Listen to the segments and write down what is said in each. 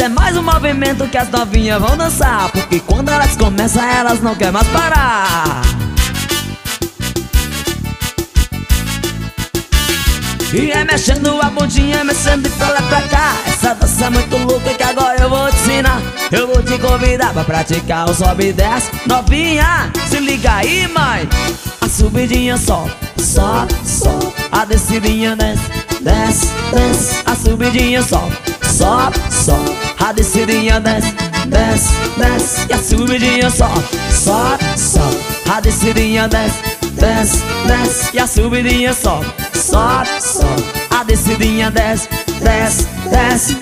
é mais um movimento que as novinhas vão dançar, porque quando elas começam, elas não querem mais parar. E é mexendo a bundinha, mexendo de pra lá pra cá. Essa dança é muito louca que agora eu vou te ensinar. Eu vou te convidar pra praticar o sobe e desce. Novinha, se liga aí, mãe. A subidinha sobe, sobe, sobe. A descidinha desce, desce, desce. A subidinha sobe, sobe, sobe. A descidinha desce, desce, desce. E a subidinha sobe, sobe, sobe. A descidinha desce, desce, desce. E a subidinha sobe, sobe, sobe. A descidinha desce, desce, desce.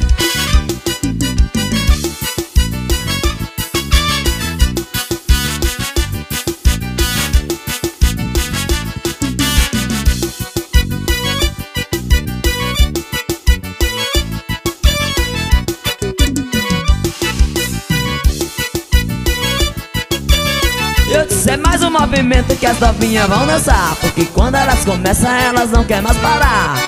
Eu disse, é mais um movimento que as novinhas vão dançar, porque quando elas começam, elas não querem mais parar.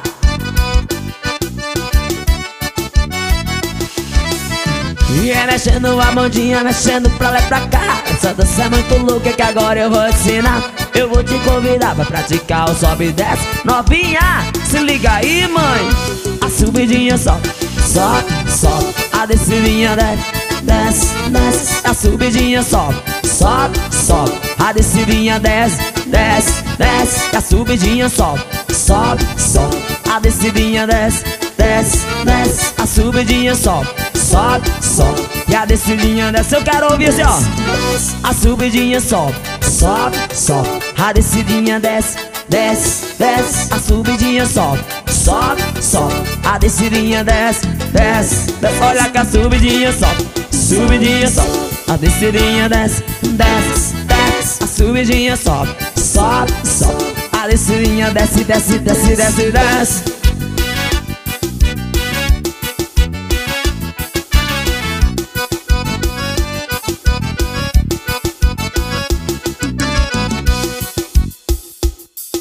E é mexendo a bundinha, mexendo pra lá e pra cá. Essa dança é muito louca que agora eu vou te ensinar. Eu vou te convidar pra praticar o sobe e desce. Novinha, se liga aí, mãe. A subidinha sobe, sobe, sobe. A descidinha desce, desce, desce. A subidinha sobe, sobe, sobe. A descidinha desce, desce, desce. A subidinha sobe, sobe, sobe. A descidinha desce, desce, desce. A subidinha sobe, sobe, sobe. E a descidinha desce. Eu quero ouvir assim, ó. A subidinha sobe, sobe, sobe. A descidinha desce, desce, desce. A subidinha sobe, sobe, sobe. A descidinha desce, desce, desce. Olha que a subidinha sobe, subidinha sobe. A descidinha desce, desce, desce. A subidinha sobe, sobe, sobe. A descidinha desce, desce, desce, desce, desce.